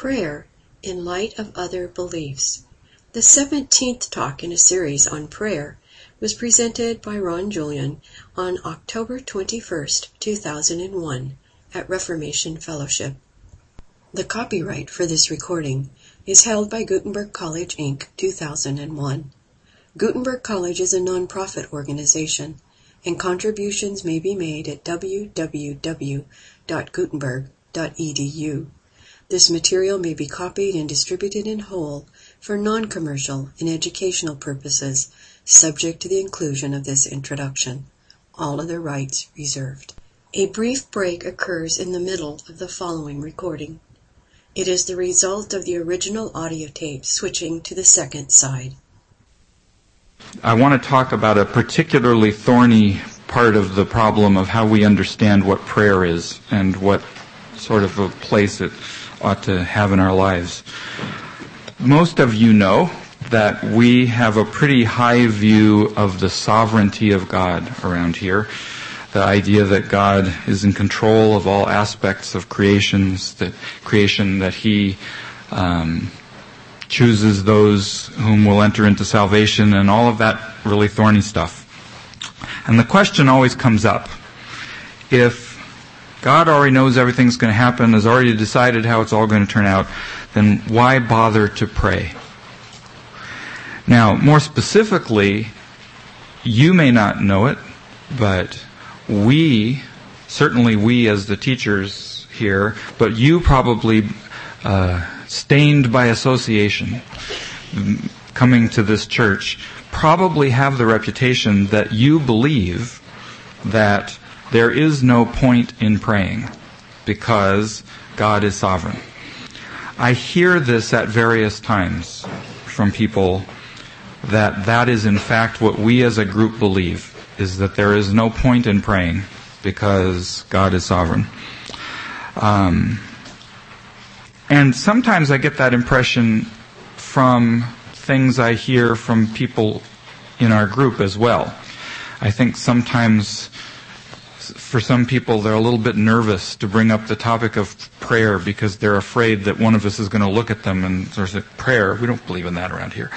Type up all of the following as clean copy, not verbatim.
Prayer in Light of Other Beliefs. The 17th talk in a series on prayer was presented by Ron Julian on October 21st, 2001 at Reformation Fellowship. The copyright for this recording is held by Gutenberg College, Inc., 2001. Gutenberg College is a non-profit organization, and contributions may be made at www.gutenberg.edu. This material may be copied and distributed in whole for non-commercial and educational purposes, subject to the inclusion of this introduction. All other rights reserved. A brief break occurs in the middle of the following recording. It is the result of the original audio tape switching to the second side. I want to talk about a particularly thorny part of the problem of how we understand what prayer is and what sort of a place it ought to have in our lives. Most of you know that we have a pretty high view of the sovereignty of God around here. The idea that God is in control of all aspects of creation, that He chooses those whom will enter into salvation, and all of that really thorny stuff. And the question always comes up, if God already knows everything's going to happen, has already decided how it's all going to turn out, then why bother to pray? Now, more specifically, you may not know it, but certainly we as the teachers here, but you probably stained by association, coming to this church, probably have the reputation that you believe that there is no point in praying because God is sovereign. I hear this at various times from people that is in fact what we as a group believe, is that there is no point in praying because God is sovereign. And sometimes I get that impression from things I hear from people in our group as well. I think sometimes for some people they're a little bit nervous to bring up the topic of prayer because they're afraid that one of us is going to look at them and sort of say, prayer, we don't believe in that around here.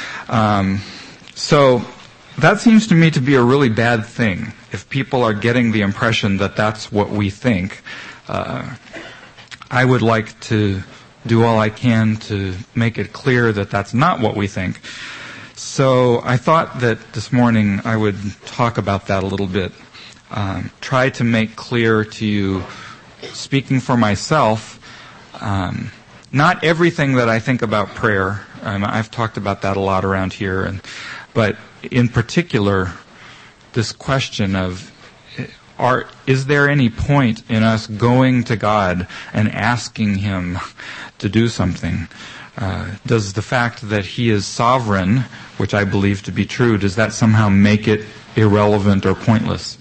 So that seems to me to be a really bad thing. If people are getting the impression that that's what we think, I would like to do all I can to make it clear that that's not what we think. So I thought that this morning I would talk about that a little bit. Try to make clear to you, speaking for myself, not everything that I think about prayer. I've talked about that a lot around here, but in particular, this question of, is there any point in us going to God and asking Him to do something? Does the fact that He is sovereign, which I believe to be true, does that somehow make it irrelevant or pointless?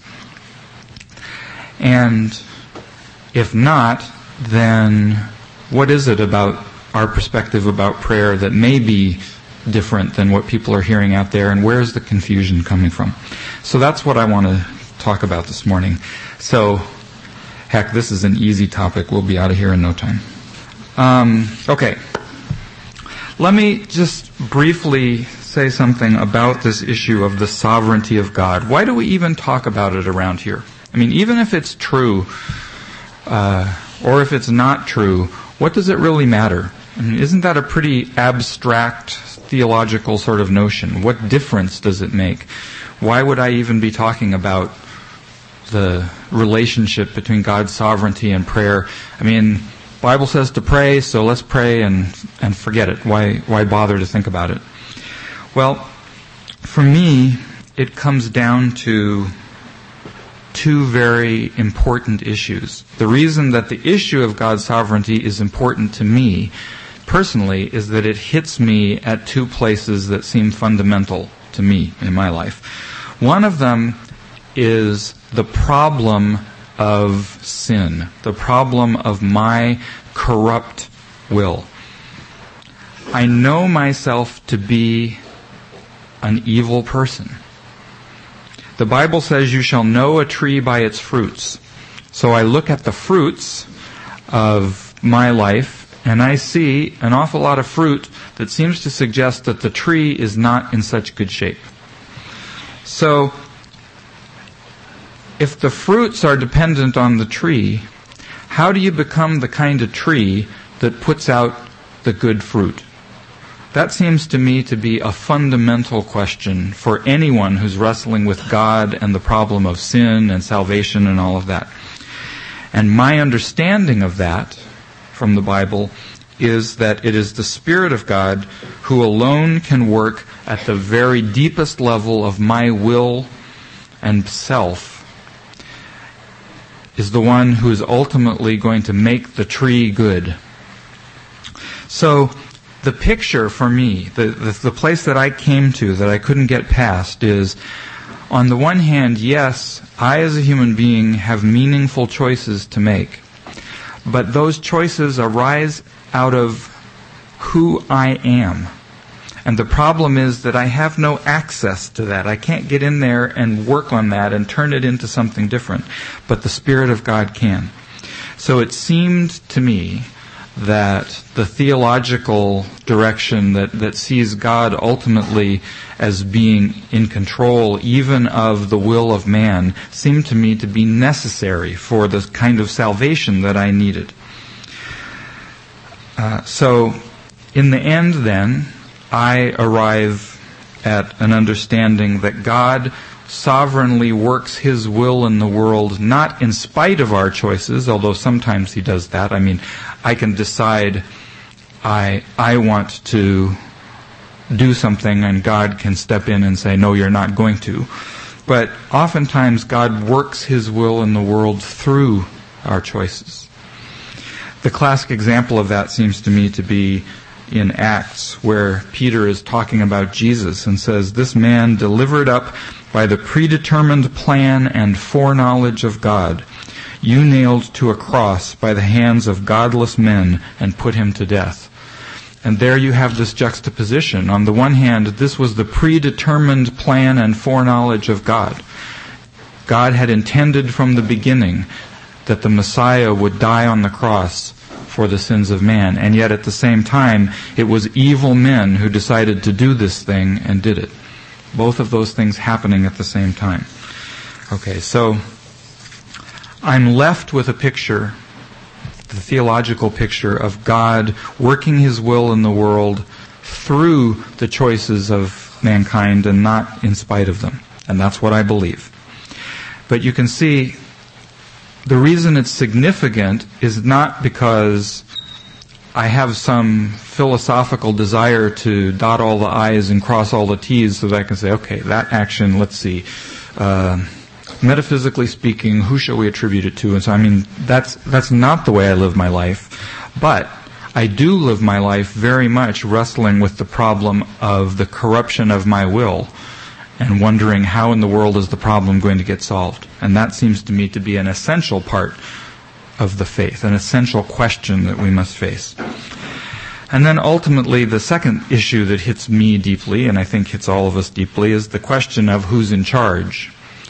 And if not, then what is it about our perspective about prayer that may be different than what people are hearing out there, and where is the confusion coming from? So that's what I want to talk about this morning. So, heck, this is an easy topic. We'll be out of here in no time. Okay. Let me just briefly say something about this issue of the sovereignty of God. Why do we even talk about it around here? I mean, even if it's true, or if it's not true, what does it really matter? I mean, isn't that a pretty abstract theological sort of notion? What difference does it make? Why would I even be talking about the relationship between God's sovereignty and prayer? I mean, the Bible says to pray, so let's pray and forget it. Why bother to think about it? Well, for me, it comes down to two very important issues. The reason that the issue of God's sovereignty is important to me personally is that it hits me at two places that seem fundamental to me in my life. One of them is the problem of sin, the problem of my corrupt will. I know myself to be an evil person. The Bible says you shall know a tree by its fruits. So I look at the fruits of my life and I see an awful lot of fruit that seems to suggest that the tree is not in such good shape. So, if the fruits are dependent on the tree, how do you become the kind of tree that puts out the good fruit? That seems to me to be a fundamental question for anyone who's wrestling with God and the problem of sin and salvation and all of that. And my understanding of that from the Bible is that it is the Spirit of God who alone can work at the very deepest level of my will and self, is the one who is ultimately going to make the tree good. So, the picture for me, the place that I came to that I couldn't get past is, on the one hand, yes, I as a human being have meaningful choices to make. But those choices arise out of who I am. And the problem is that I have no access to that. I can't get in there and work on that and turn it into something different. But the Spirit of God can. So it seemed to me that the theological direction that sees God ultimately as being in control even of the will of man seemed to me to be necessary for the kind of salvation that I needed. So in the end then, I arrive at an understanding that God sovereignly works His will in the world, not in spite of our choices, although sometimes He does that. I mean, I can decide I want to do something and God can step in and say, no, you're not going to. But oftentimes God works His will in the world through our choices. The classic example of that seems to me to be in Acts, where Peter is talking about Jesus and says, this man delivered up by the predetermined plan and foreknowledge of God, you nailed to a cross by the hands of godless men and put him to death. And there you have this juxtaposition. On the one hand, this was the predetermined plan and foreknowledge of God. God had intended from the beginning that the Messiah would die on the cross for the sins of man. And yet at the same time, it was evil men who decided to do this thing and did it. Both of those things happening at the same time. Okay, so I'm left with a picture, the theological picture of God working His will in the world through the choices of mankind and not in spite of them. And that's what I believe. But you can see the reason it's significant is not because I have some philosophical desire to dot all the I's and cross all the T's so that I can say, okay, that action, let's see, metaphysically speaking, who shall we attribute it to? And so, I mean, that's not the way I live my life. But I do live my life very much wrestling with the problem of the corruption of my will and wondering how in the world is the problem going to get solved. And that seems to me to be an essential part of the faith, an essential question that we must face. And then ultimately, the second issue that hits me deeply, and I think hits all of us deeply, is the question of who's in charge.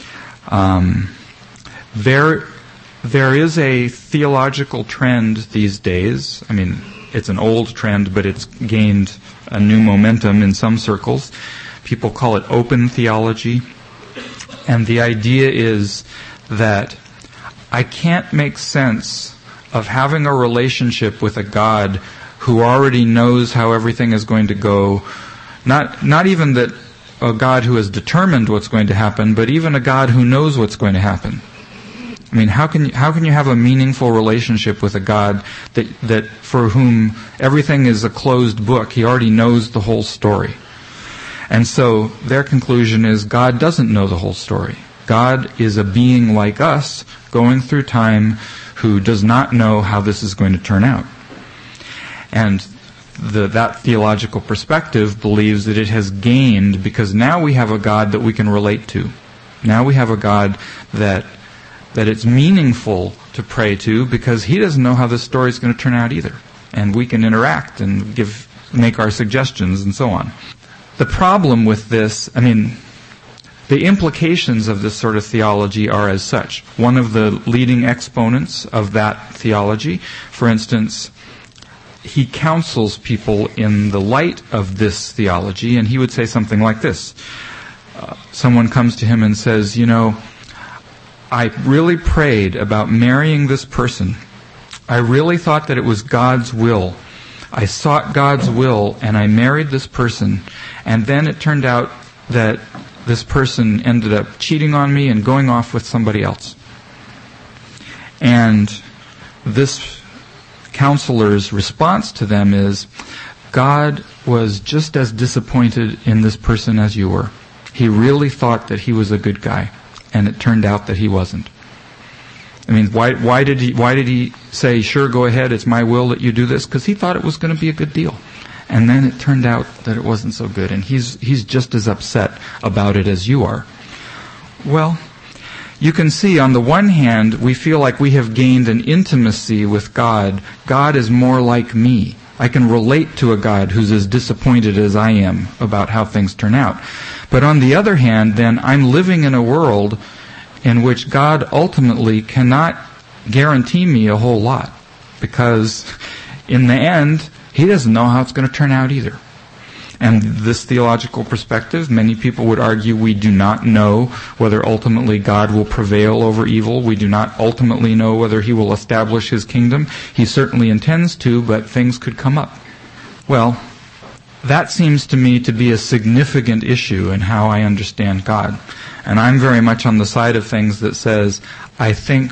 There is a theological trend these days. I mean, it's an old trend, but it's gained a new momentum in some circles. People call it open theology. And the idea is that I can't make sense of having a relationship with a God who already knows how everything is going to go. Not even that a God who has determined what's going to happen, but even a God who knows what's going to happen. I mean, how can you have a meaningful relationship with a God that for whom everything is a closed book? He already knows the whole story. And so their conclusion is God doesn't know the whole story. God is a being like us going through time who does not know how this is going to turn out. And that theological perspective believes that it has gained because now we have a God that we can relate to. Now we have a God that it's meaningful to pray to because He doesn't know how this story is going to turn out either. And we can interact and make our suggestions and so on. The problem with this, I mean, the implications of this sort of theology are as such. One of the leading exponents of that theology, for instance, he counsels people in the light of this theology, and he would say something like this. Someone comes to him and says, I really prayed about marrying this person. I really thought that it was God's will. I sought God's will, and I married this person, and then it turned out that this person ended up cheating on me and going off with somebody else. And this counselor's response to them is, God was just as disappointed in this person as you were. He really thought that he was a good guy, and it turned out that he wasn't. I mean, why did he say, sure, go ahead, it's my will that you do this? Because he thought it was going to be a good deal. And then it turned out that it wasn't so good, and he's just as upset about it as you are. Well, you can see, on the one hand, we feel like we have gained an intimacy with God. God is more like me. I can relate to a God who's as disappointed as I am about how things turn out. But on the other hand, then, I'm living in a world in which God ultimately cannot guarantee me a whole lot, because in the end, He doesn't know how it's going to turn out either. And this theological perspective, many people would argue we do not know whether ultimately God will prevail over evil. We do not ultimately know whether He will establish His kingdom. He certainly intends to, but things could come up. Well, that seems to me to be a significant issue in how I understand God. And I'm very much on the side of things that says, I think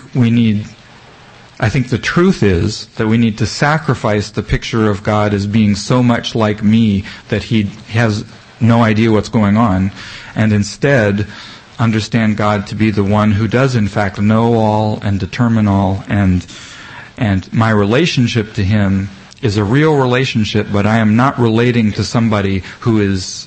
the truth is that we need to sacrifice the picture of God as being so much like me that He has no idea what's going on, and instead understand God to be the one who does in fact know all and determine all, and my relationship to Him is a real relationship, but I am not relating to somebody who is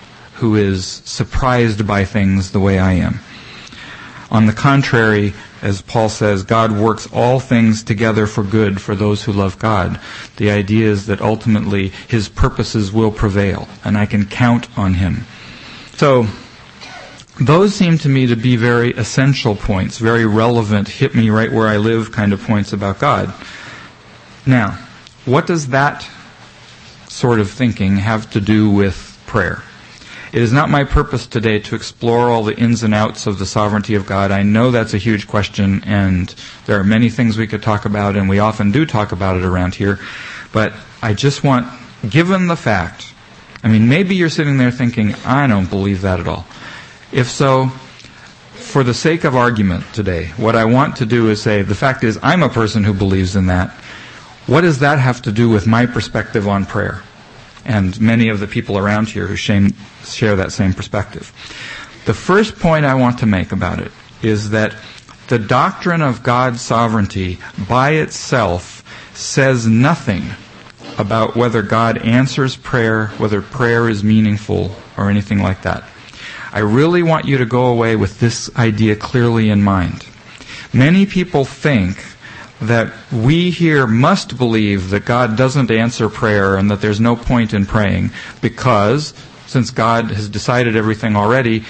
surprised by things the way I am. On the contrary, as Paul says, God works all things together for good for those who love God. The idea is that ultimately His purposes will prevail, and I can count on Him. So, those seem to me to be very essential points, very relevant, hit me right where I live kind of points about God. Now, what does that sort of thinking have to do with prayer? It is not my purpose today to explore all the ins and outs of the sovereignty of God. I know that's a huge question, and there are many things we could talk about, and we often do talk about it around here. But I just want, given the fact, maybe you're sitting there thinking, I don't believe that at all. If so, for the sake of argument today, what I want to do is say, the fact is, I'm a person who believes in that. What does that have to do with my perspective on prayer? And many of the people around here who share that same perspective. The first point I want to make about it is that the doctrine of God's sovereignty by itself says nothing about whether God answers prayer, whether prayer is meaningful, or anything like that. I really want you to go away with this idea clearly in mind. Many people think that we here must believe that God doesn't answer prayer and that there's no point in praying because, since God has decided everything already,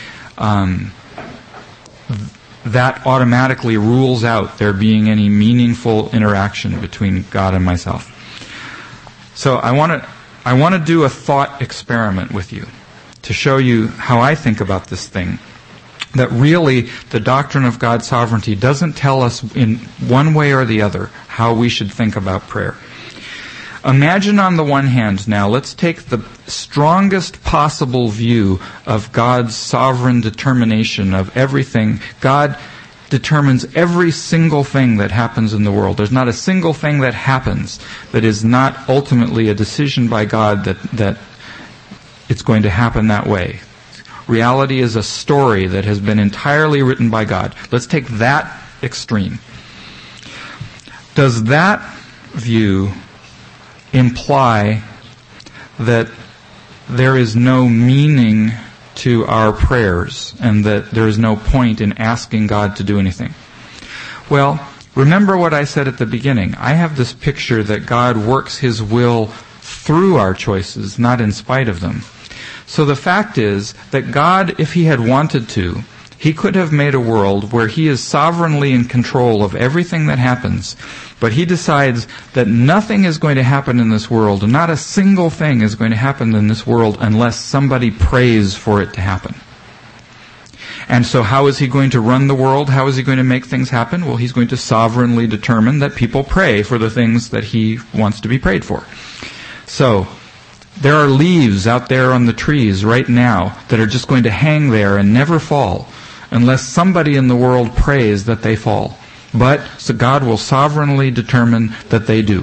that automatically rules out there being any meaningful interaction between God and myself. So I want to do a thought experiment with you to show you how I think about this thing. That really the doctrine of God's sovereignty doesn't tell us in one way or the other how we should think about prayer. Imagine on the one hand now, let's take the strongest possible view of God's sovereign determination of everything. God determines every single thing that happens in the world. There's not a single thing that happens that is not ultimately a decision by God that it's going to happen that way. Reality is a story that has been entirely written by God. Let's take that extreme. Does that view imply that there is no meaning to our prayers and that there is no point in asking God to do anything? Well, remember what I said at the beginning. I have this picture that God works His will through our choices, not in spite of them. So the fact is that God, if He had wanted to, He could have made a world where He is sovereignly in control of everything that happens, But he decides that nothing is going to happen in this world, not a single thing is going to happen in this world unless somebody prays for it to happen. And so how is he going to run the world? How is he going to make things happen? Well, he's going to sovereignly determine that people pray for the things that he wants to be prayed for. So, there are leaves out there on the trees right now that are just going to hang there and never fall unless somebody in the world prays that they fall. But so God will sovereignly determine that they do.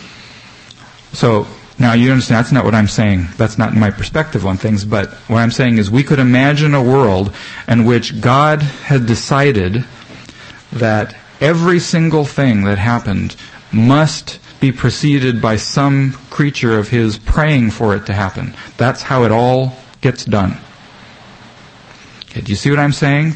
So, now you understand, that's not what I'm saying. That's not my perspective on things, but what I'm saying is we could imagine a world in which God had decided that every single thing that happened must be preceded by some creature of his praying for it to happen. That's how it all gets done. Okay, do you see what I'm saying?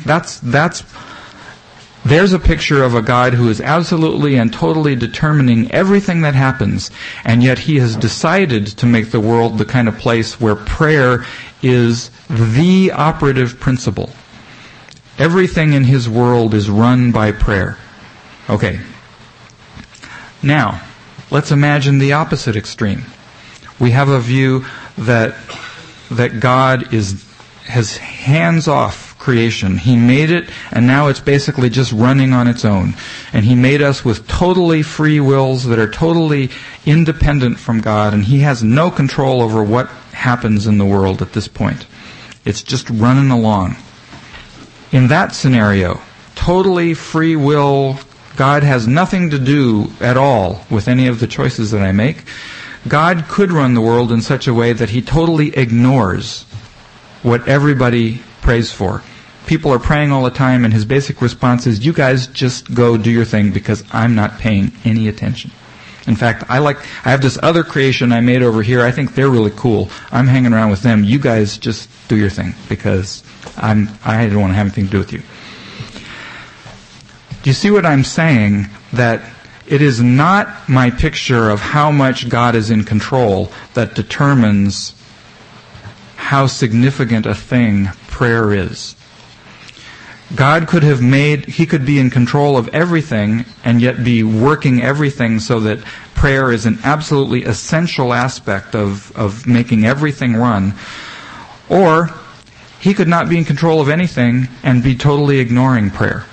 There's a picture of a God who is absolutely and totally determining everything that happens, and yet he has decided to make the world the kind of place where prayer is the operative principle. Everything in his world is run by prayer. Okay. Now, let's imagine the opposite extreme. We have a view that God has hands off creation. He made it, and now it's basically just running on its own. And he made us with totally free wills that are totally independent from God, and he has no control over what happens in the world at this point. It's just running along. In that scenario, totally free will, God has nothing to do at all with any of the choices that I make. God could run the world in such a way that he totally ignores what everybody prays for. People are praying all the time, and his basic response is, you guys just go do your thing because I'm not paying any attention. In fact, I have this other creation I made over here. I think they're really cool. I'm hanging around with them. You guys just do your thing because I don't want to have anything to do with you. Do you see what I'm saying? That it is not my picture of how much God is in control that determines how significant a thing prayer is. God could have he could be in control of everything and yet be working everything so that prayer is an absolutely essential aspect of making everything run. Or he could not be in control of anything and be totally ignoring prayer.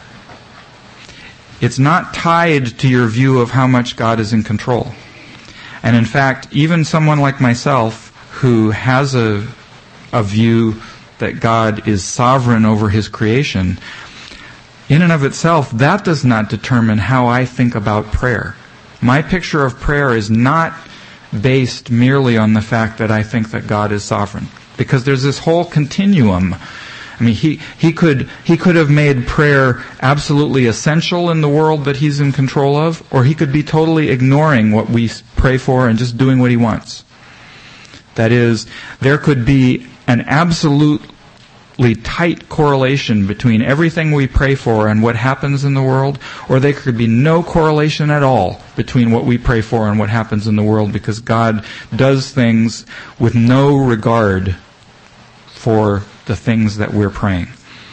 It's not tied to your view of how much God is in control. And in fact, even someone like myself who has a view that God is sovereign over his creation, in and of itself, that does not determine how I think about prayer. My picture of prayer is not based merely on the fact that I think that God is sovereign. Because there's this whole continuum. I mean, he could have made prayer absolutely essential in the world that he's in control of, or he could be totally ignoring what we pray for and just doing what he wants. That is, there could be an absolutely tight correlation between everything we pray for and what happens in the world, or there could be no correlation at all between what we pray for and what happens in the world, because God does things with no regard for the things that we're praying.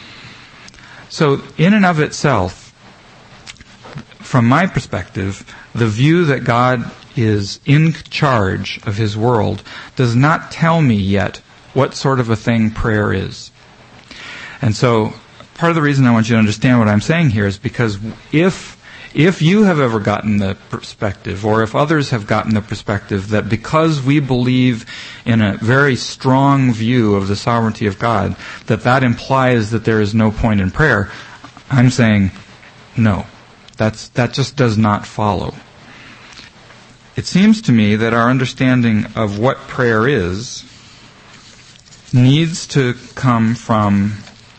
So, in and of itself, from my perspective, the view that God is in charge of his world does not tell me yet what sort of a thing prayer is. And so, part of the reason I want you to understand what I'm saying here is because if you have ever gotten the perspective, or if others have gotten the perspective that because we believe in a very strong view of the sovereignty of God, that implies that there is no point in prayer, I'm saying, no. That just does not follow. It seems to me that our understanding of what prayer is needs to come from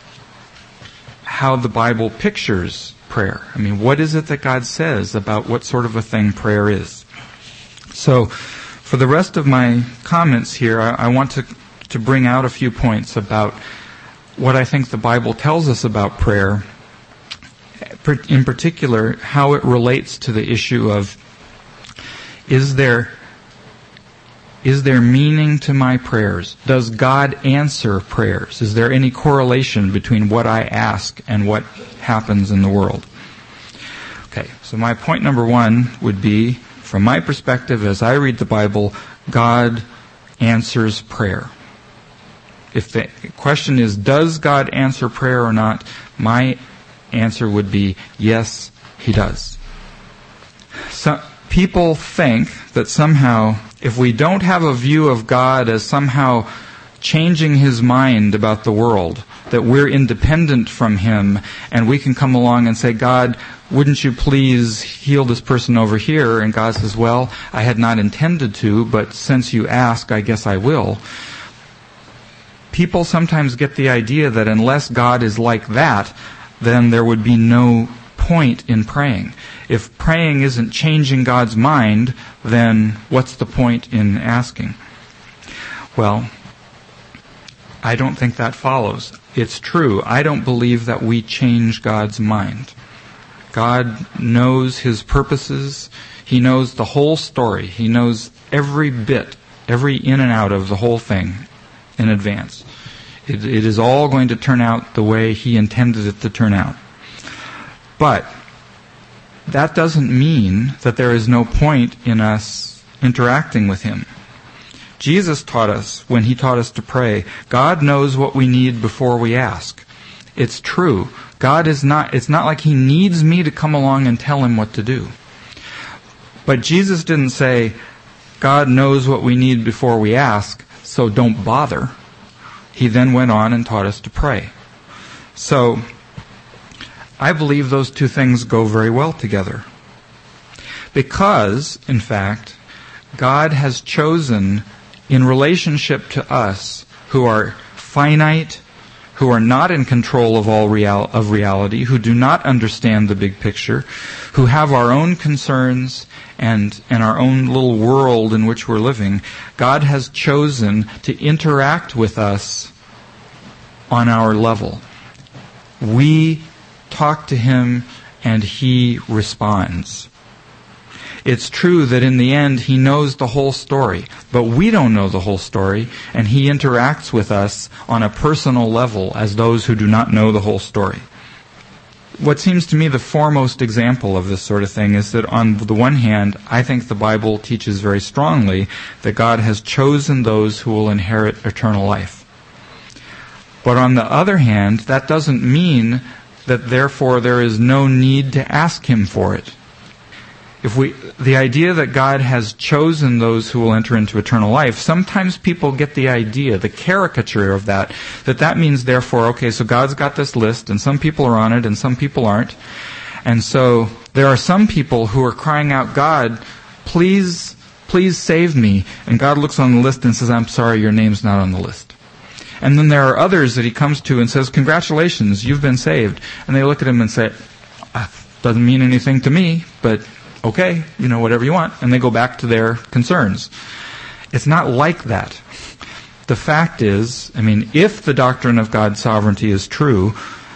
how the Bible pictures prayer. I mean, what is it that God says about what sort of a thing prayer is? So, for the rest of my comments here, I want to bring out a few points about what I think the Bible tells us about prayer, in particular, how it relates to the issue of, is there meaning to my prayers? Does God answer prayers? Is there any correlation between what I ask and what happens in the world? Okay, so my point number one would be, from my perspective, as I read the Bible, God answers prayer. If the question is, does God answer prayer or not, my answer would be, yes, He does. So, people think that somehow, if we don't have a view of God as somehow changing His mind about the world, that we're independent from Him, and we can come along and say, God, wouldn't you please heal this person over here? And God says, well, I had not intended to, but since you ask, I guess I will. People sometimes get the idea that unless God is like that, then there would be no point in praying. If praying isn't changing God's mind, then what's the point in asking? Well, I don't think that follows. It's true. I don't believe that we change God's mind. God knows His purposes. He knows the whole story. He knows every bit, every in and out of the whole thing in advance. It is all going to turn out the way He intended it to turn out. But that doesn't mean that there is no point in us interacting with Him. Jesus taught us, when He taught us to pray, God knows what we need before we ask. It's true. It's not like He needs me to come along and tell Him what to do. But Jesus didn't say, God knows what we need before we ask, so don't bother. He then went on and taught us to pray. So, I believe those two things go very well together. Because, in fact, God has chosen, in relationship to us, who are finite, who are not in control of all reality, who do not understand the big picture, who have our own concerns and our own little world in which we're living, God has chosen to interact with us on our level. We talk to Him and He responds. It's true that in the end He knows the whole story, but we don't know the whole story, and He interacts with us on a personal level as those who do not know the whole story. What seems to me the foremost example of this sort of thing is that on the one hand, I think the Bible teaches very strongly that God has chosen those who will inherit eternal life. But on the other hand, that doesn't mean that therefore there is no need to ask Him for it. The idea that God has chosen those who will enter into eternal life, sometimes people get the idea, the caricature of that means therefore, okay, so God's got this list, and some people are on it, and some people aren't. And so there are some people who are crying out, God, please save me. And God looks on the list and says, I'm sorry, your name's not on the list. And then there are others that He comes to and says, congratulations, you've been saved. And they look at Him and say, doesn't mean anything to me, but okay, whatever you want. And they go back to their concerns. It's not like that. The fact is, if the doctrine of God's sovereignty is true,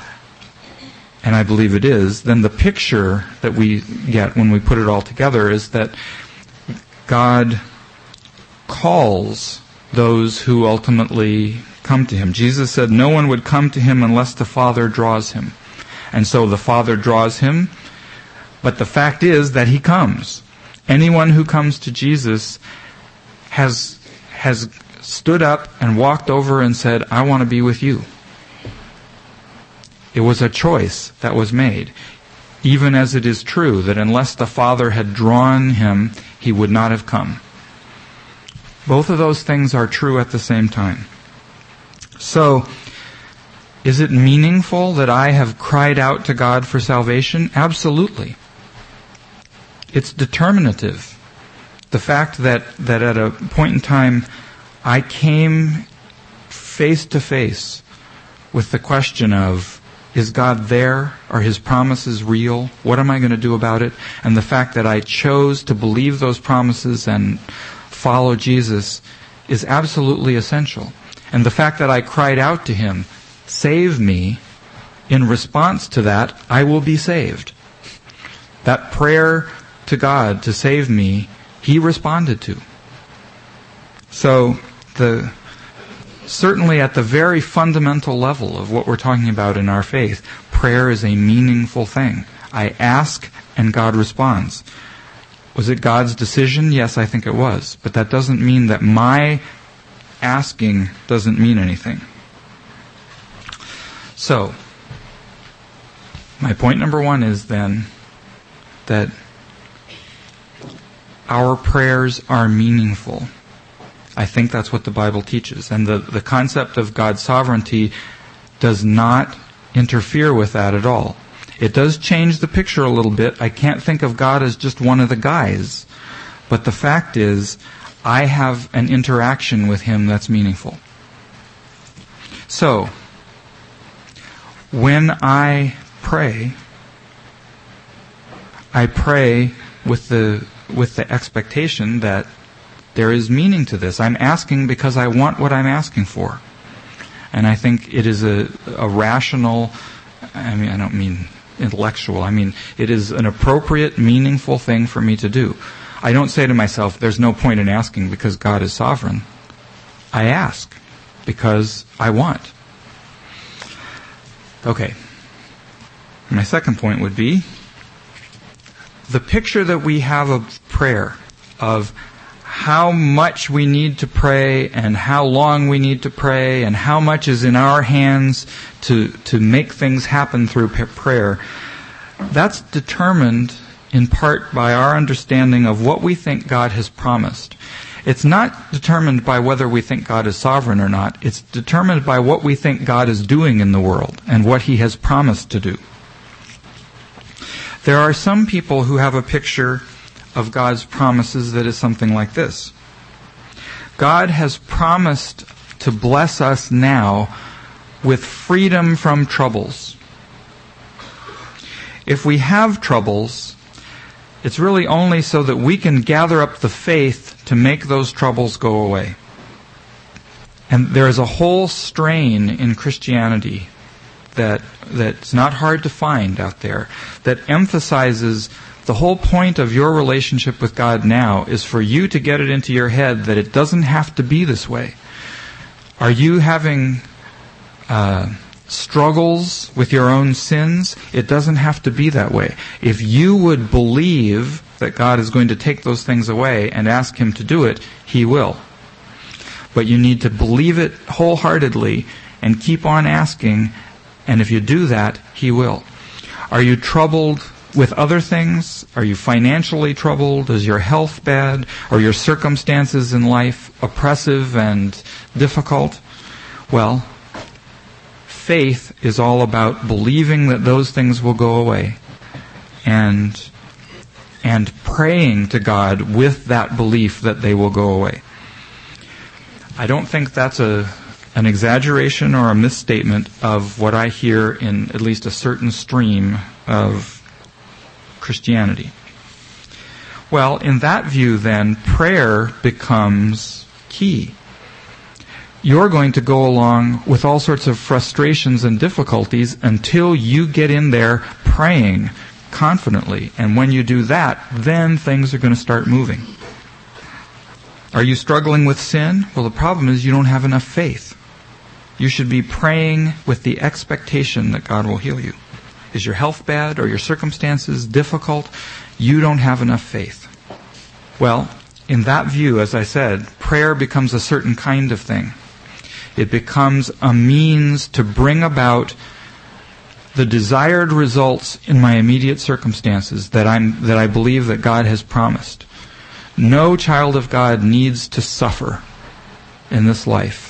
and I believe it is, then the picture that we get when we put it all together is that God calls those who ultimately come to Him. Jesus said no one would come to Him unless the Father draws him. And so the Father draws him, but the fact is that He comes. Anyone who comes to Jesus has stood up and walked over and said, I want to be with you. It was a choice that was made. Even as it is true that unless the Father had drawn him, he would not have come. Both of those things are true at the same time. So, is it meaningful that I have cried out to God for salvation? Absolutely. It's determinative. The fact that at a point in time I came face to face with the question of, is God there? Are His promises real? What am I going to do about it? And the fact that I chose to believe those promises and follow Jesus is absolutely essential. And the fact that I cried out to Him, save me, in response to that, I will be saved. That prayer to God to save me, He responded to. So, certainly at the very fundamental level of what we're talking about in our faith, prayer is a meaningful thing. I ask and God responds. Was it God's decision? Yes, I think it was. But that doesn't mean that my asking doesn't mean anything. So, my point number one is then that our prayers are meaningful. I think that's what the Bible teaches. And the concept of God's sovereignty does not interfere with that at all. It does change the picture a little bit. I can't think of God as just one of the guys. But the fact is, I have an interaction with Him that's meaningful. So, when I pray with the expectation that there is meaning to this. I'm asking because I want what I'm asking for. And I think it is a rational, I don't mean intellectual, it is an appropriate, meaningful thing for me to do. I don't say to myself, there's no point in asking because God is sovereign. I ask because I want. Okay. My second point would be the picture that we have of prayer, of how much we need to pray and how long we need to pray and how much is in our hands to make things happen through prayer, that's determined in part by our understanding of what we think God has promised. It's not determined by whether we think God is sovereign or not. It's determined by what we think God is doing in the world and what He has promised to do. There are some people who have a picture of God's promises that is something like this. God has promised to bless us now with freedom from troubles. If we have troubles, it's really only so that we can gather up the faith to make those troubles go away. And there is a whole strain in Christianity that's not hard to find out there, that emphasizes the whole point of your relationship with God now is for you to get it into your head that it doesn't have to be this way. Are you having struggles with your own sins? It doesn't have to be that way. If you would believe that God is going to take those things away and ask Him to do it, He will. But you need to believe it wholeheartedly and keep on asking, and if you do that, He will. Are you troubled with other things? Are you financially troubled? Is your health bad? Are your circumstances in life oppressive and difficult? Well, faith is all about believing that those things will go away and praying to God with that belief that they will go away. I don't think that's an exaggeration or a misstatement of what I hear in at least a certain stream of Christianity. Well, in that view then, prayer becomes key. You're going to go along with all sorts of frustrations and difficulties until you get in there praying confidently. And when you do that, then things are going to start moving. Are you struggling with sin? Well, the problem is you don't have enough faith. You should be praying with the expectation that God will heal you. Is your health bad or your circumstances difficult? You don't have enough faith. Well, in that view, as I said, prayer becomes a certain kind of thing. It becomes a means to bring about the desired results in my immediate circumstances that I believe that God has promised. No child of God needs to suffer in this life,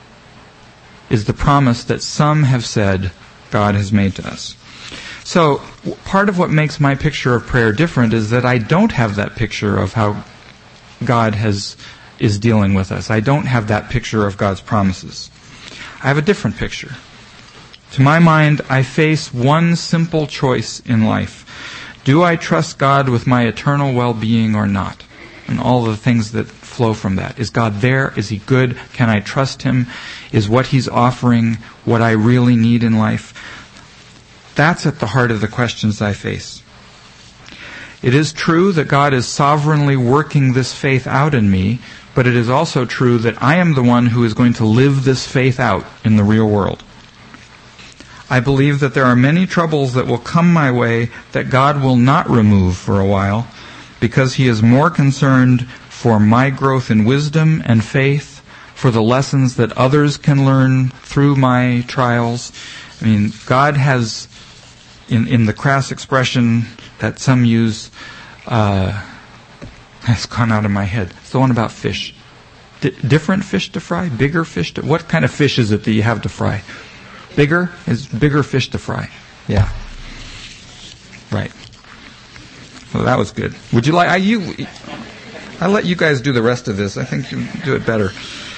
is the promise that some have said God has made to us. So, part of what makes my picture of prayer different is that I don't have that picture of how God is dealing with us. I don't have that picture of God's promises. I have a different picture. To my mind, I face one simple choice in life. Do I trust God with my eternal well-being or not? And all the things that flow from that. Is God there? Is He good? Can I trust Him? Is what He's offering what I really need in life? That's at the heart of the questions I face. It is true that God is sovereignly working this faith out in me, but it is also true that I am the one who is going to live this faith out in the real world. I believe that there are many troubles that will come my way that God will not remove for a while, because He is more concerned for my growth in wisdom and faith, for the lessons that others can learn through my trials. I mean, God has, in the crass expression that some use, has gone out of my head. It's the one about fish. Different fish to fry? Bigger fish to... What kind of fish is it that you have to fry? Bigger? Is bigger fish to fry. Yeah. Right. Well, that was good. Would you like... I'll let you guys do the rest of this. I think you do it better.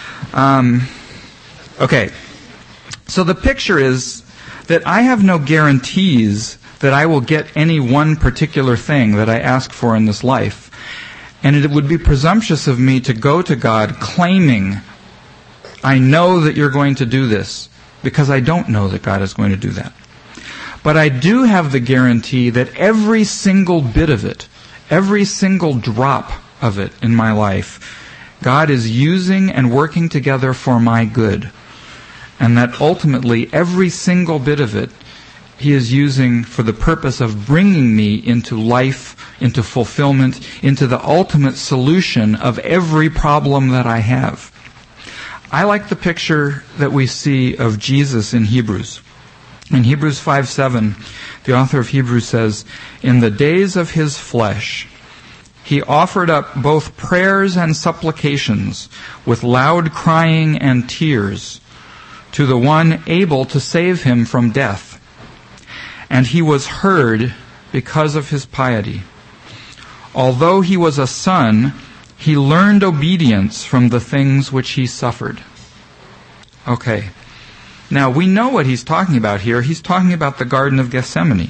Okay. So the picture is that I have no guarantees that I will get any one particular thing that I ask for in this life. And it would be presumptuous of me to go to God claiming, I know that you're going to do this, because I don't know that God is going to do that. But I do have the guarantee that every single bit of it, every single drop of it in my life, God is using and working together for my good. And that ultimately every single bit of it He is using for the purpose of bringing me into life, into fulfillment, into the ultimate solution of every problem that I have. I like the picture that we see of Jesus in Hebrews. In Hebrews 5:7, the author of Hebrews says, "In the days of His flesh, He offered up both prayers and supplications with loud crying and tears to the one able to save Him from death. And He was heard because of His piety. Although He was a son, He learned obedience from the things which He suffered." Okay. Now, we know what He's talking about here. He's talking about the Garden of Gethsemane.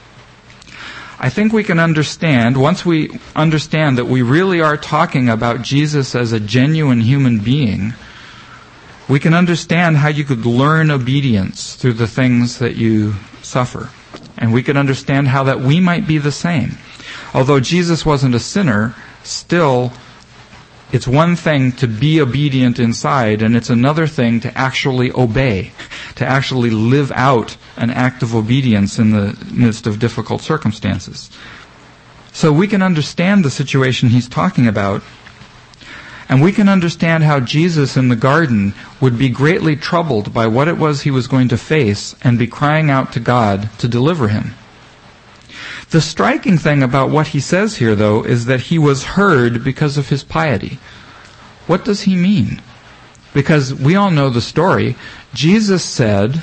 I think we can understand, once we understand that we really are talking about Jesus as a genuine human being, we can understand how you could learn obedience through the things that you suffer. And we can understand how that we might be the same. Although Jesus wasn't a sinner, still, it's one thing to be obedient inside, and it's another thing to actually obey, to actually live out an act of obedience in the midst of difficult circumstances. So we can understand the situation he's talking about, and we can understand how Jesus in the garden would be greatly troubled by what it was he was going to face and be crying out to God to deliver him. The striking thing about what he says here, though, is that he was heard because of his piety. What does he mean? Because we all know the story. Jesus said,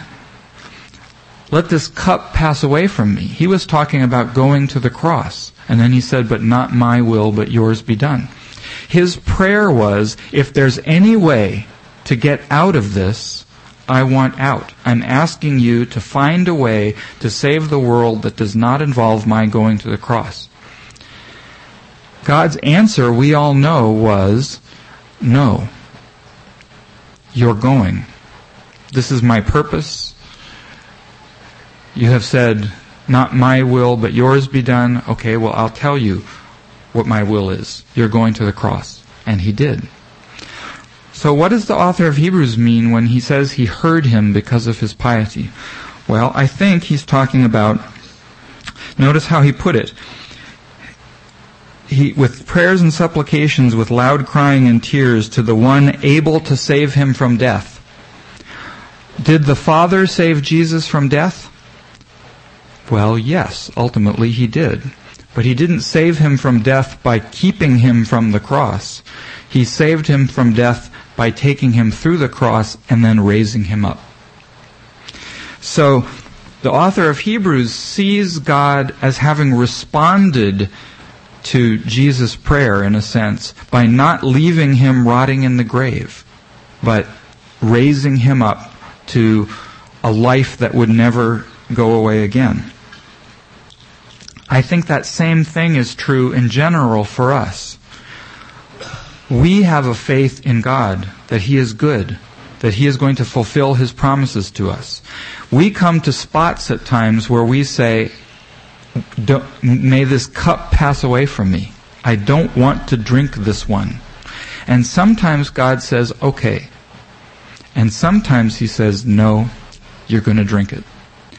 "Let this cup pass away from me." He was talking about going to the cross. And then he said, "But not my will, but yours be done." His prayer was, if there's any way to get out of this, I want out. I'm asking you to find a way to save the world that does not involve my going to the cross. God's answer, we all know, was, no. You're going. This is my purpose. You have said, not my will, but yours be done. Okay, well, I'll tell you what my will is. You're going to the cross. And he did. So what does the author of Hebrews mean when he says he heard him because of his piety? Well, I think he's talking about, notice how he put it. With prayers and supplications, with loud crying and tears, to the one able to save him from death. Did the Father save Jesus from death? Well, yes, ultimately he did. But he didn't save him from death by keeping him from the cross. He saved him from death by taking him through the cross and then raising him up. So, the author of Hebrews sees God as having responded to Jesus' prayer, in a sense, by not leaving him rotting in the grave, but raising him up to a life that would never go away again. I think that same thing is true in general for us. We have a faith in God that He is good, that He is going to fulfill His promises to us. We come to spots at times where we say, may this cup pass away from me. I don't want to drink this one. And sometimes God says, okay. And sometimes He says, no, you're going to drink it.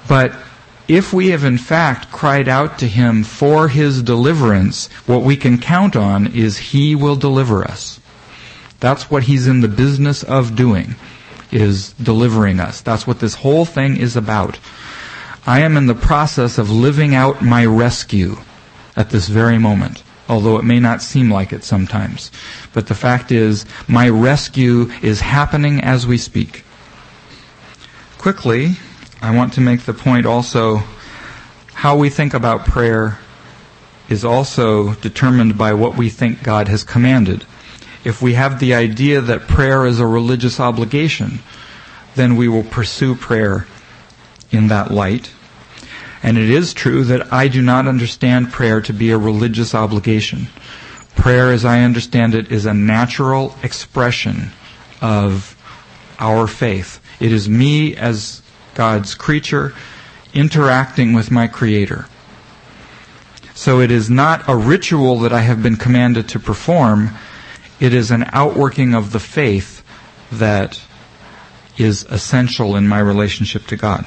But if we have in fact cried out to Him for His deliverance, what we can count on is He will deliver us. That's what He's in the business of doing, is delivering us. That's what this whole thing is about. I am in the process of living out my rescue at this very moment, although it may not seem like it sometimes. But the fact is, my rescue is happening as we speak. Quickly, I want to make the point also, how we think about prayer is also determined by what we think God has commanded. If we have the idea that prayer is a religious obligation, then we will pursue prayer in that light. And it is true that I do not understand prayer to be a religious obligation. Prayer, as I understand it, is a natural expression of our faith. It is me as God's creature interacting with my Creator. So it is not a ritual that I have been commanded to perform. It is an outworking of the faith that is essential in my relationship to God.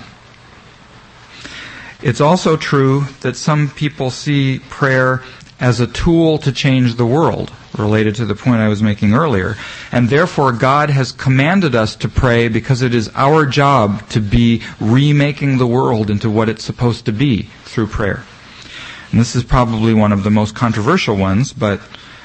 It's also true that some people see prayer as a tool to change the world, related to the point I was making earlier. And therefore God has commanded us to pray because it is our job to be remaking the world into what it's supposed to be through prayer. And this is probably one of the most controversial ones, but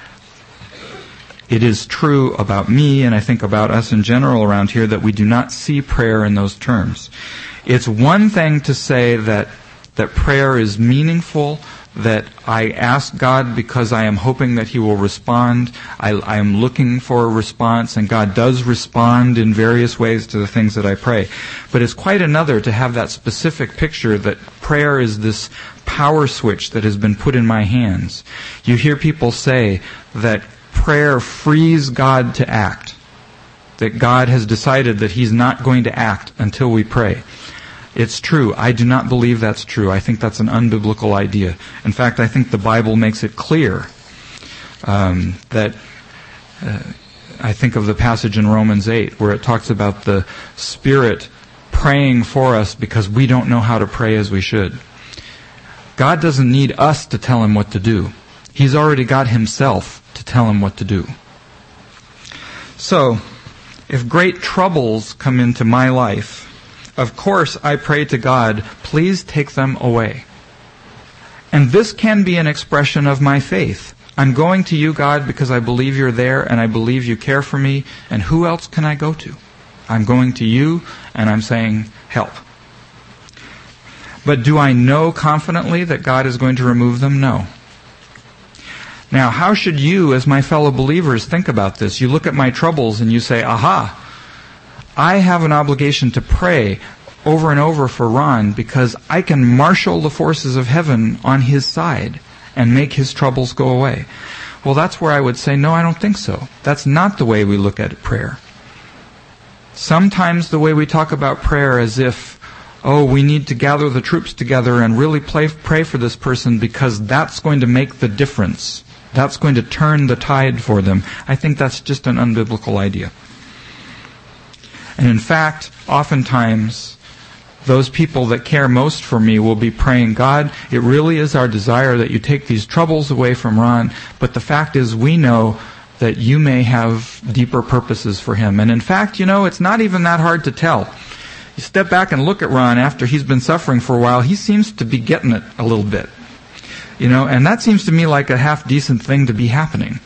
it is true about me, and I think about us in general around here, that we do not see prayer in those terms. It's one thing to say that prayer is meaningful, that I ask God because I am hoping that He will respond. I am looking for a response, and God does respond in various ways to the things that I pray. But it's quite another to have that specific picture that prayer is this power switch that has been put in my hands. You hear people say that prayer frees God to act, that God has decided that He's not going to act until we pray. It's true. I do not believe that's true. I think that's an unbiblical idea. In fact, I think the Bible makes it clear that I think of the passage in Romans 8 where it talks about the Spirit praying for us because we don't know how to pray as we should. God doesn't need us to tell Him what to do. He's already got Himself to tell Him what to do. So, if great troubles come into my life, of course, I pray to God, please take them away. And this can be an expression of my faith. I'm going to you, God, because I believe you're there and I believe you care for me. And who else can I go to? I'm going to you and I'm saying, help. But do I know confidently that God is going to remove them? No. Now, how should you, as my fellow believers, think about this? You look at my troubles and you say, aha, I have an obligation to pray over and over for Ron because I can marshal the forces of heaven on his side and make his troubles go away. Well, that's where I would say, no, I don't think so. That's not the way we look at prayer. Sometimes the way we talk about prayer as if, oh, we need to gather the troops together and really pray for this person because that's going to make the difference. That's going to turn the tide for them. I think that's just an unbiblical idea. And in fact, oftentimes, those people that care most for me will be praying, God, it really is our desire that you take these troubles away from Ron, but the fact is we know that you may have deeper purposes for him. And in fact, it's not even that hard to tell. You step back and look at Ron after he's been suffering for a while, he seems to be getting it a little bit. And that seems to me like a half-decent thing to be happening.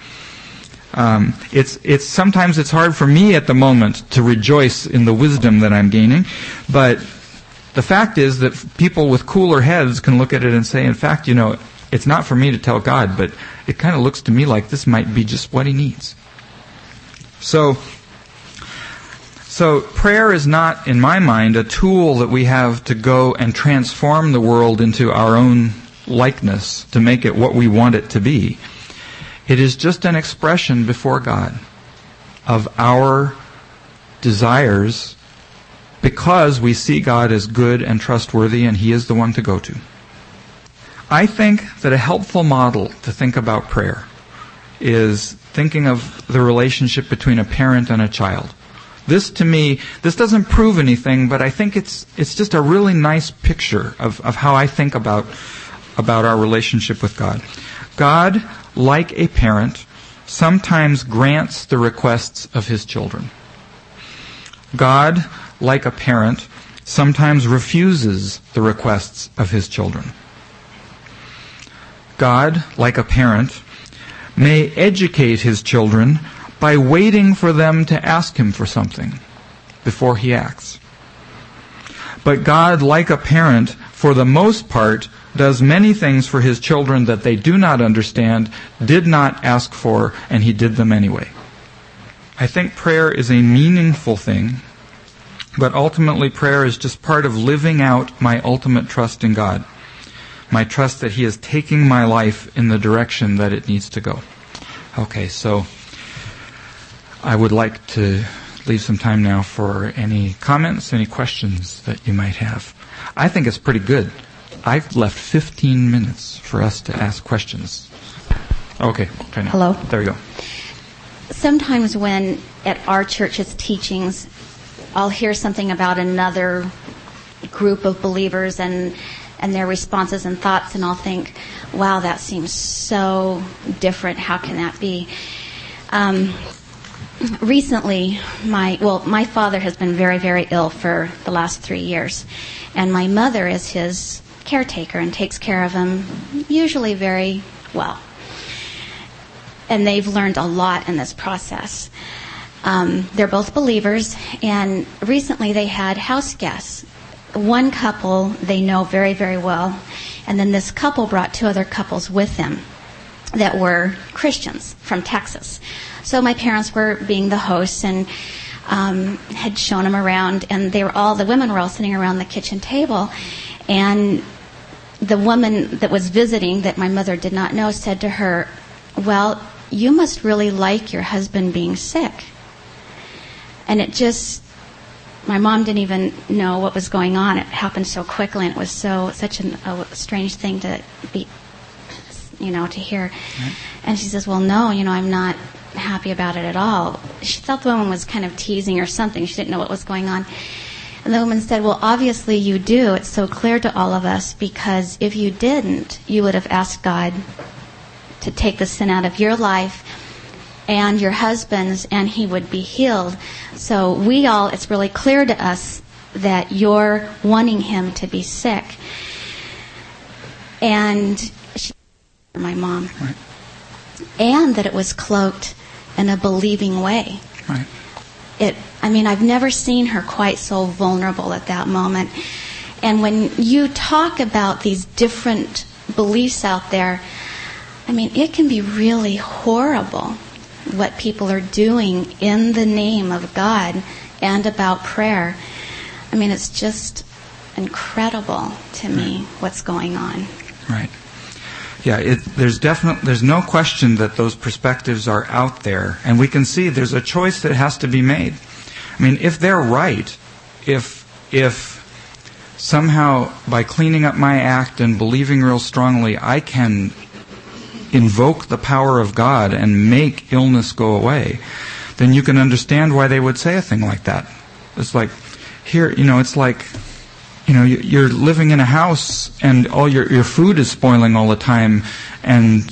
It's sometimes it's hard for me at the moment to rejoice in the wisdom that I'm gaining, but the fact is that people with cooler heads can look at it and say, in fact, it's not for me to tell God, but it kind of looks to me like this might be just what He needs. So prayer is not, in my mind, a tool that we have to go and transform the world into our own likeness, to make it what we want it to be. It is just an expression before God of our desires because we see God as good and trustworthy and He is the one to go to. I think that a helpful model to think about prayer is thinking of the relationship between a parent and a child. This to me, this doesn't prove anything, but I think it's just a really nice picture of how I think about our relationship with God. God, like a parent, sometimes grants the requests of his children. God, like a parent, sometimes refuses the requests of his children. God, like a parent, may educate his children by waiting for them to ask him for something before he acts. But God, like a parent, for the most part, does many things for his children that they do not understand, did not ask for, and he did them anyway. I think prayer is a meaningful thing, but ultimately prayer is just part of living out my ultimate trust in God. My trust that he is taking my life in the direction that it needs to go. Okay, so I would like to leave some time now for any comments, any questions that you might have. I think it's pretty good. I've left 15 minutes for us to ask questions. Okay, try now. Hello. There we go. Sometimes when at our church's teachings, I'll hear something about another group of believers and their responses and thoughts, and I'll think, wow, that seems so different. How can that be? Recently, my father has been very, very ill for the last 3 years, and my mother is his caretaker and takes care of him usually very well. And they've learned a lot in this process. They're both believers, and recently they had house guests. One couple they know very, very well, and then this couple brought 2 other couples with them that were Christians from Texas. So my parents were being the hosts and had shown them around, and the women were all sitting around the kitchen table, and the woman that was visiting, that my mother did not know, said to her, "Well, you must really like your husband being sick." And it just, my mom didn't even know what was going on. It happened so quickly, and it was such a strange thing to be, to hear. Right. And she says, "Well, no, I'm not happy about it at all." She thought the woman was kind of teasing or something. She didn't know what was going on. And the woman said, "Well, obviously you do. It's so clear to all of us, because if you didn't, you would have asked God to take the sin out of your life and your husband's, and he would be healed. So it's really clear to us that you're wanting him to be sick." And she, my mom, right. And that it was cloaked in a believing way. Right. I've never seen her quite so vulnerable at that moment. And when you talk about these different beliefs out there, it can be really horrible what people are doing in the name of God and about prayer. It's just incredible to me what's going on. Right. Yeah, there's no question that those perspectives are out there, and we can see there's a choice that has to be made. If they're right, if somehow by cleaning up my act and believing real strongly, I can invoke the power of God and make illness go away, then you can understand why they would say a thing like that. It's like, here, it's like, you're living in a house and all your food is spoiling all the time, and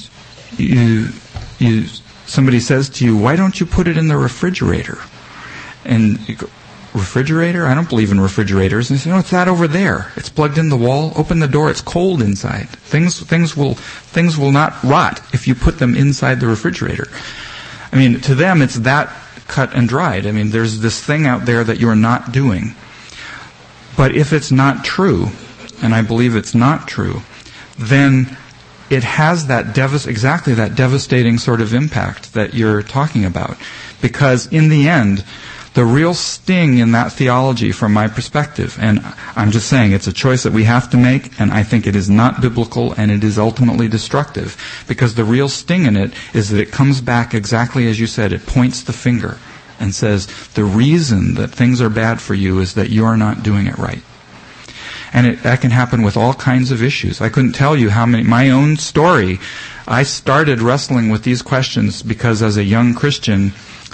somebody says to you, "Why don't you put it in the refrigerator?" And you go, "Refrigerator? I don't believe in refrigerators." And they say, "No, it's that over there. It's plugged in the wall. Open the door. It's cold inside. Things will not rot if you put them inside the refrigerator." To them, it's that cut and dried. There's this thing out there that you're not doing. But if it's not true, and I believe it's not true, then it has exactly that devastating sort of impact that you're talking about. Because in the end, the real sting in that theology, from my perspective, and I'm just saying it's a choice that we have to make, and I think it is not biblical, and it is ultimately destructive, because the real sting in it is that it comes back exactly as you said. It points the finger and says, the reason that things are bad for you is that you're not doing it right. And that can happen with all kinds of issues. I couldn't tell you how many, my own story, I started wrestling with these questions because as a young Christian,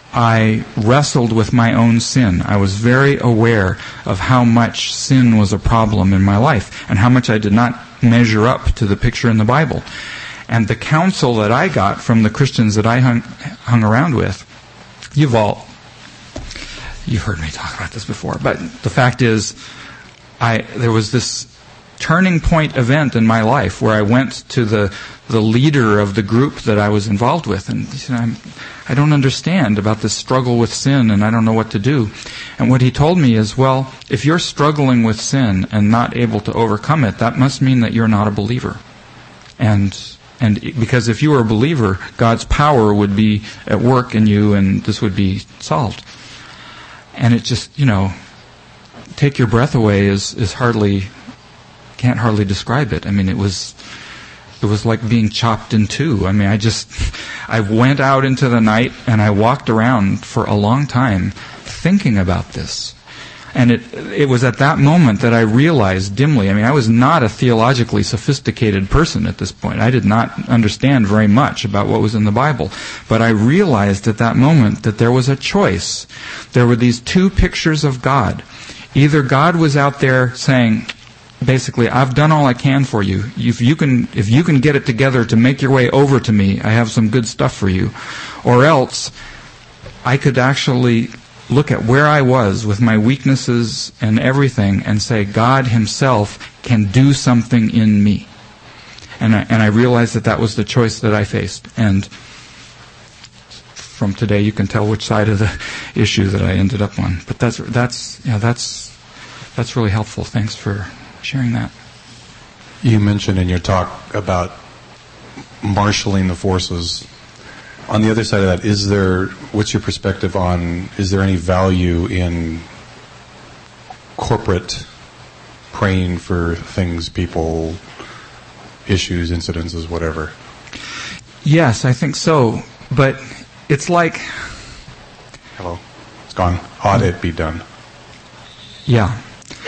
I wrestled with my own sin. I was very aware of how much sin was a problem in my life and how much I did not measure up to the picture in the Bible. And the counsel that I got from the Christians that I hung around with, you've heard me talk about this before, but the fact is, there was this turning point event in my life where I went to the leader of the group that I was involved with, and he said, I don't understand about this struggle with sin, and I don't know what to do. And what he told me is, well, if you're struggling with sin and not able to overcome it, that must mean that you're not a believer. And because if you were a believer, God's power would be at work in you, and this would be solved. And it just, take your breath away is can't hardly describe it. I mean, it was like being chopped in two. I mean, I went out into the night and I walked around for a long time thinking about this. And it was at that moment that I realized dimly, I mean, I was not a theologically sophisticated person at this point. I did not understand very much about what was in the Bible. But I realized at that moment that there was a choice. There were these two pictures of God. Either God was out there saying, basically, I've done all I can for you. If you can get it together to make your way over to me, I have some good stuff for you. Or else, I could actually look at where I was with my weaknesses and everything and say, God Himself can do something in me. And I realized that was the choice that I faced. And from today, you can tell which side of the issue that I ended up on. But that's really helpful. Thanks for sharing that. You mentioned in your talk about marshaling the forces. On the other side of that, what's your perspective on, is there any value in corporate praying for things, people, issues, incidences, whatever? Yes, I think so. But it's like... Hello. It's gone. Ought it be done? Yeah.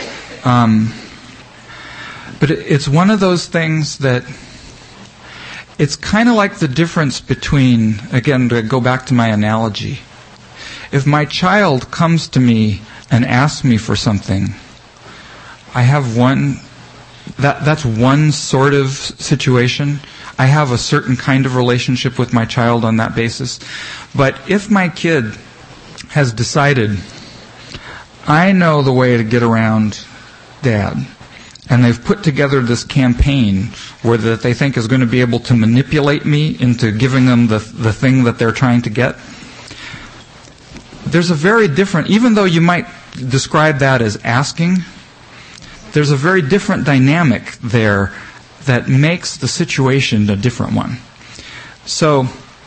But it's one of those things that it's kind of like the difference between, again, to go back to my analogy, if my child comes to me and asks me for something, I have that's one sort of situation. I have a certain kind of relationship with my child on that basis. But if my kid has decided, I know the way to get around Dad, and they've put together this campaign that they think is going to be able to manipulate me into giving them the thing that they're trying to get, there's a very different, even though you might describe that as asking, there's a very different dynamic there that makes the situation a different one. So,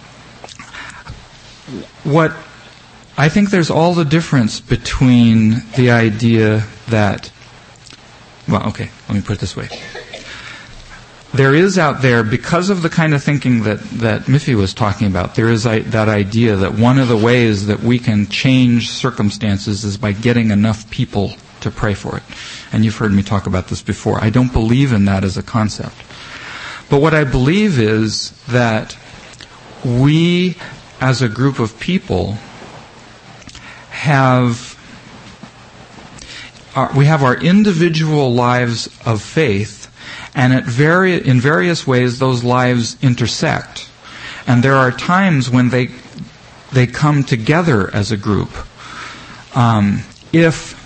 I think there's all the difference between the idea that, well, okay, let me put it this way. There is out there, because of the kind of thinking that Miffy was talking about, there is that idea that one of the ways that we can change circumstances is by getting enough people to pray for it. And you've heard me talk about this before. I don't believe in that as a concept. But what I believe is that we, as a group of people, we have our individual lives of faith, and in various ways those lives intersect. And there are times when they come together as a group. If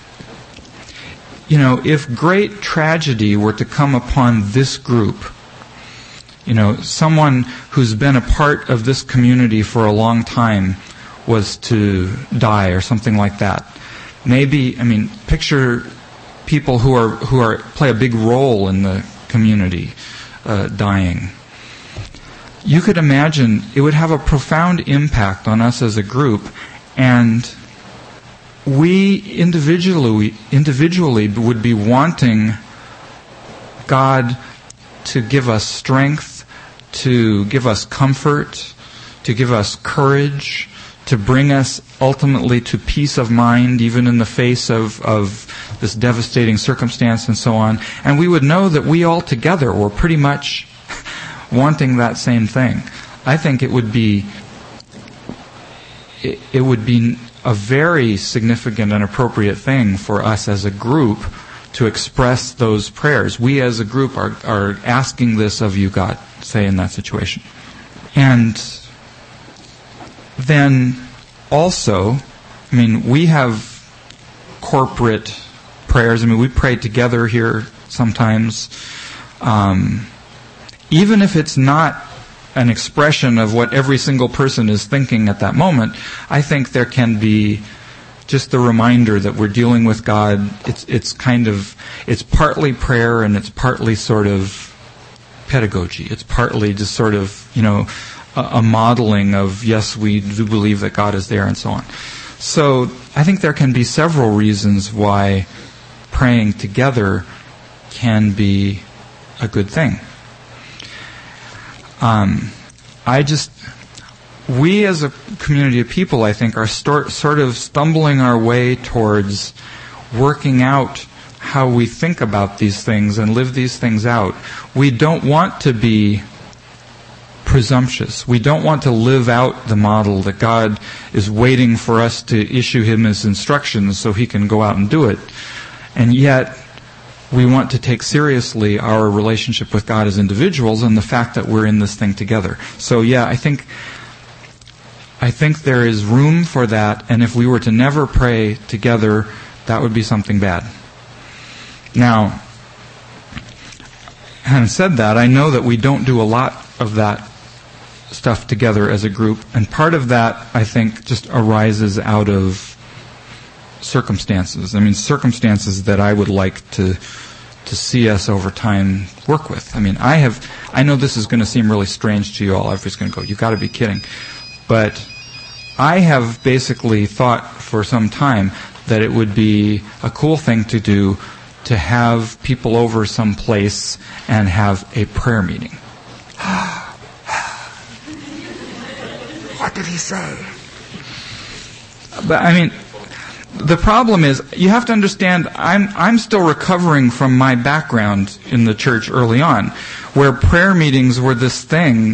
great tragedy were to come upon this group, someone who's been a part of this community for a long time was to die or something like that. Maybe, picture people who play a big role in the community dying. You could imagine it would have a profound impact on us as a group, and we individually would be wanting God to give us strength, to give us comfort, to give us courage, to bring us ultimately to peace of mind, even in the face of this devastating circumstance and so on. And we would know that we all together were pretty much wanting that same thing. I think it would be it would be a very significant and appropriate thing for us as a group to express those prayers. We as a group are asking this of you, God, say in that situation. And then also, we have corporate prayers. We pray together here sometimes. Even if it's not an expression of what every single person is thinking at that moment, I think there can be just the reminder that we're dealing with God. It's partly prayer and it's partly sort of pedagogy. It's partly just sort of, a modeling of, yes, we do believe that God is there and so on. So I think there can be several reasons why praying together can be a good thing. We as a community of people, I think, are sort of stumbling our way towards working out how we think about these things and live these things out. We don't want to be presumptuous. We don't want to live out the model that God is waiting for us to issue Him His instructions so He can go out and do it. And yet, we want to take seriously our relationship with God as individuals and the fact that we're in this thing together. So yeah, I think there is room for that, and if we were to never pray together, that would be something bad. Now, having said that, I know that we don't do a lot of that stuff together as a group, and part of that, I think, just arises out of circumstances. Circumstances that I would like to see us over time work with. I know this is going to seem really strange to you all. Everybody's going to go, "You've got to be kidding." But I have basically thought for some time that it would be a cool thing to do to have people over someplace and have a prayer meeting. What did he say? But the problem is, you have to understand, I'm still recovering from my background in the church early on, where prayer meetings were this thing,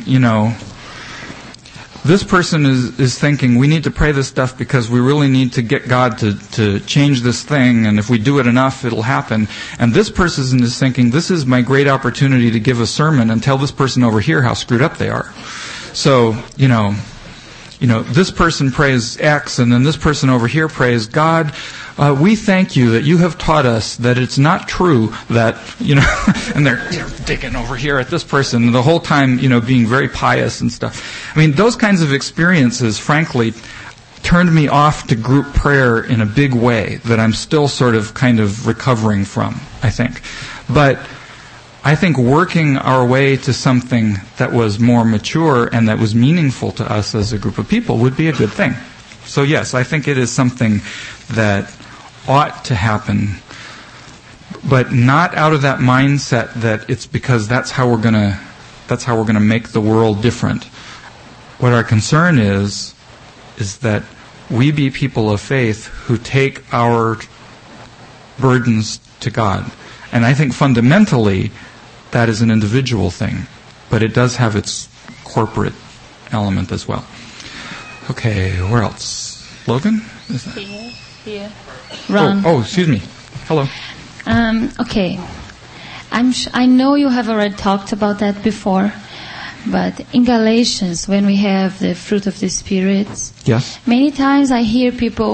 this person is thinking, we need to pray this stuff because we really need to get God to change this thing, and if we do it enough, it'll happen. And this person is thinking, this is my great opportunity to give a sermon and tell this person over here how screwed up they are. So, this person prays X, and then this person over here prays, God, we thank you that you have taught us that it's not true that, and they're digging over here at this person the whole time, being very pious and stuff. Those kinds of experiences, frankly, turned me off to group prayer in a big way that I'm still sort of kind of recovering from, I think. But I think working our way to something that was more mature and that was meaningful to us as a group of people would be a good thing. So yes, I think it is something that ought to happen, but not out of that mindset that it's because that's how we're gonna make the world different. What our concern is that we be people of faith who take our burdens to God. And I think fundamentally that is an individual thing, but it does have its corporate element as well. Okay, where else? Logan? Is that? Here. Ron. Oh, excuse me. Hello. Okay. I know you have already talked about that before, but in Galatians, when we have the fruit of the Spirit, yes, many times I hear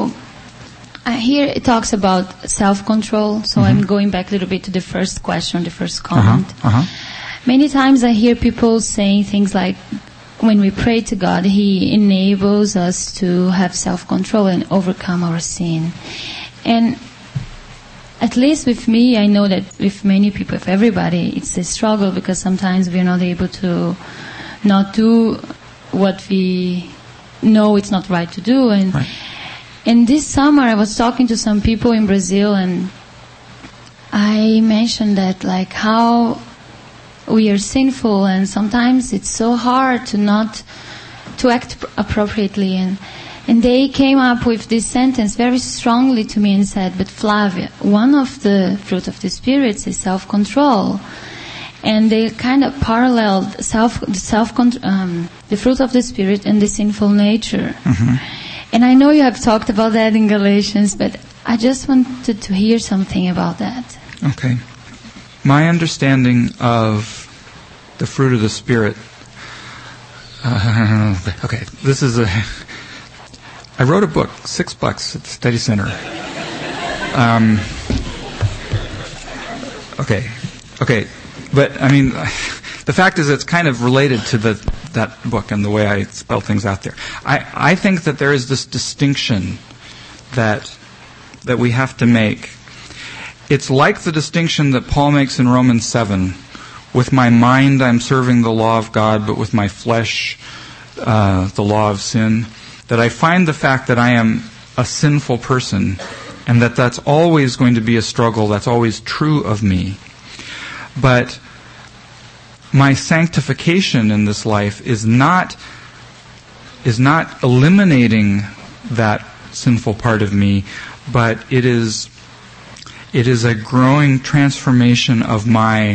it talks about self-control, so I'm going back a little bit to the first question, the first comment. Many times I hear people saying things like, when we pray to God, He enables us to have self-control and overcome our sin. And at least with me, I know that with many people, with everybody, it's a struggle because sometimes we're not able to not do what we know it's not right to do. And this summer I was talking to some people in Brazil, and I mentioned that how we are sinful, and sometimes it's so hard to act appropriately. And they came up with this sentence very strongly to me and said, but Flavia, one of the fruit of the Spirit is self-control. And they kind of paralleled the fruit of the Spirit and the sinful nature. And I know you have talked about that in Galatians, but I just wanted to hear something about that. Okay. My understanding of the fruit of the Spirit. Okay, this is I wrote a book, $6 at the Study Center. Okay, but I mean, the fact is, it's kind of related to that book and the way I spell things out there. I think that there is this distinction that we have to make. It's like the distinction that Paul makes in Romans 7. With my mind I'm serving the law of God, but with my flesh the law of sin. That I find the fact that I am a sinful person, and that's always going to be a struggle, that's always true of me. But my sanctification in this life is not eliminating that sinful part of me, but it is a growing transformation of my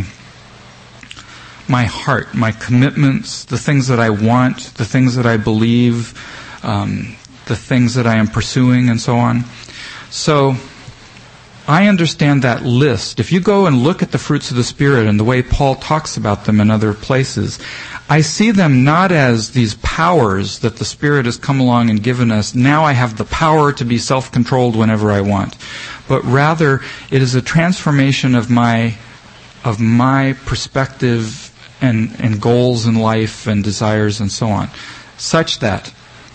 heart, my commitments, the things that I want, the things that I believe, the things that I am pursuing, and so on. So I understand that list. If you go and look at the fruits of the Spirit and the way Paul talks about them in other places, I see them not as these powers that the Spirit has come along and given us. Now I have the power to be self-controlled whenever I want. But rather, it is a transformation of my perspective and goals in life and desires and so on, such that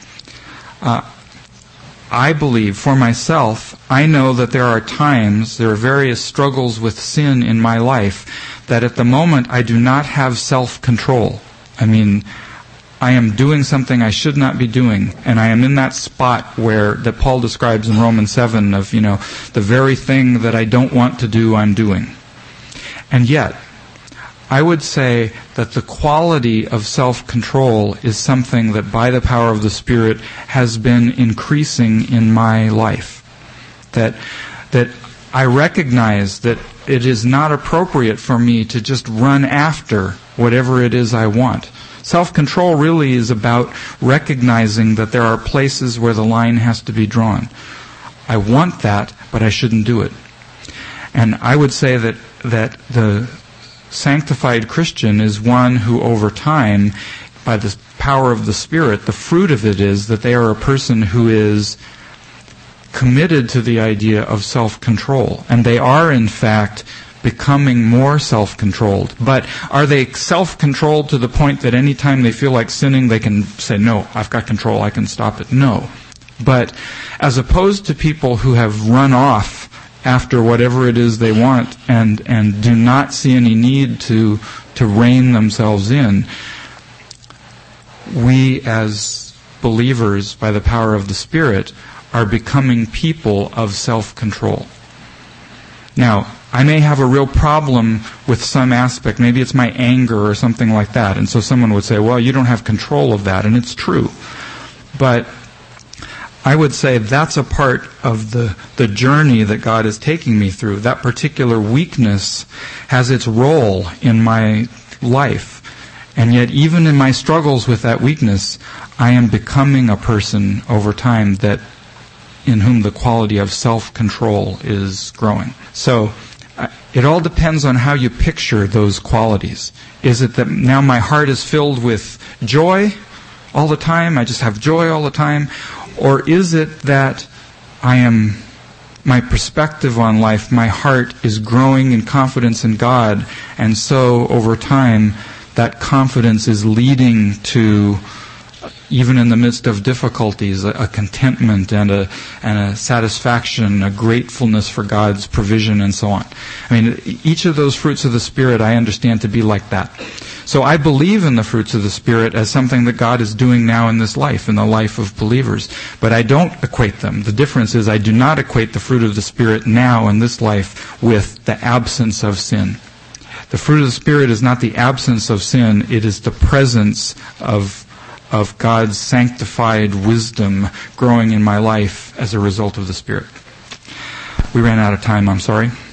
I believe, for myself, I know that there are various struggles with sin in my life, that at the moment I do not have self-control. I mean, I am doing something I should not be doing, and I am in that spot that Paul describes in Romans 7 of, the very thing that I don't want to do, I'm doing. And yet, I would say that the quality of self-control is something that by the power of the Spirit has been increasing in my life. That I recognize that it is not appropriate for me to just run after whatever it is I want. Self-control really is about recognizing that there are places where the line has to be drawn. I want that, but I shouldn't do it. And I would say that the sanctified Christian is one who over time, by the power of the Spirit, the fruit of it is that they are a person who is committed to the idea of self-control. And they are, in fact, becoming more self-controlled. But are they self-controlled to the point that any time they feel like sinning, they can say, no, I've got control, I can stop it? No. But as opposed to people who have run off after whatever it is they want and do not see any need to rein themselves in, we as believers, by the power of the Spirit, are becoming people of self-control. Now, I may have a real problem with some aspect. Maybe it's my anger or something like that. And so someone would say, well, you don't have control of that. And it's true. But I would say that's a part of the journey that God is taking me through. That particular weakness has its role in my life. And yet, even in my struggles with that weakness, I am becoming a person over time in whom the quality of self-control is growing. So, it all depends on how you picture those qualities. Is it that now my heart is filled with joy all the time? I just have joy all the time? Or is it that my perspective on life, my heart is growing in confidence in God, and so over time that confidence is leading to, even in the midst of difficulties, a contentment and a satisfaction, a gratefulness for God's provision and so on. I mean, each of those fruits of the Spirit I understand to be like that. So I believe in the fruits of the Spirit as something that God is doing now in this life, in the life of believers. But I don't equate them. The difference is I do not equate the fruit of the Spirit now in this life with the absence of sin. The fruit of the Spirit is not the absence of sin, it is the presence of God's sanctified wisdom growing in my life as a result of the Spirit. We ran out of time, I'm sorry.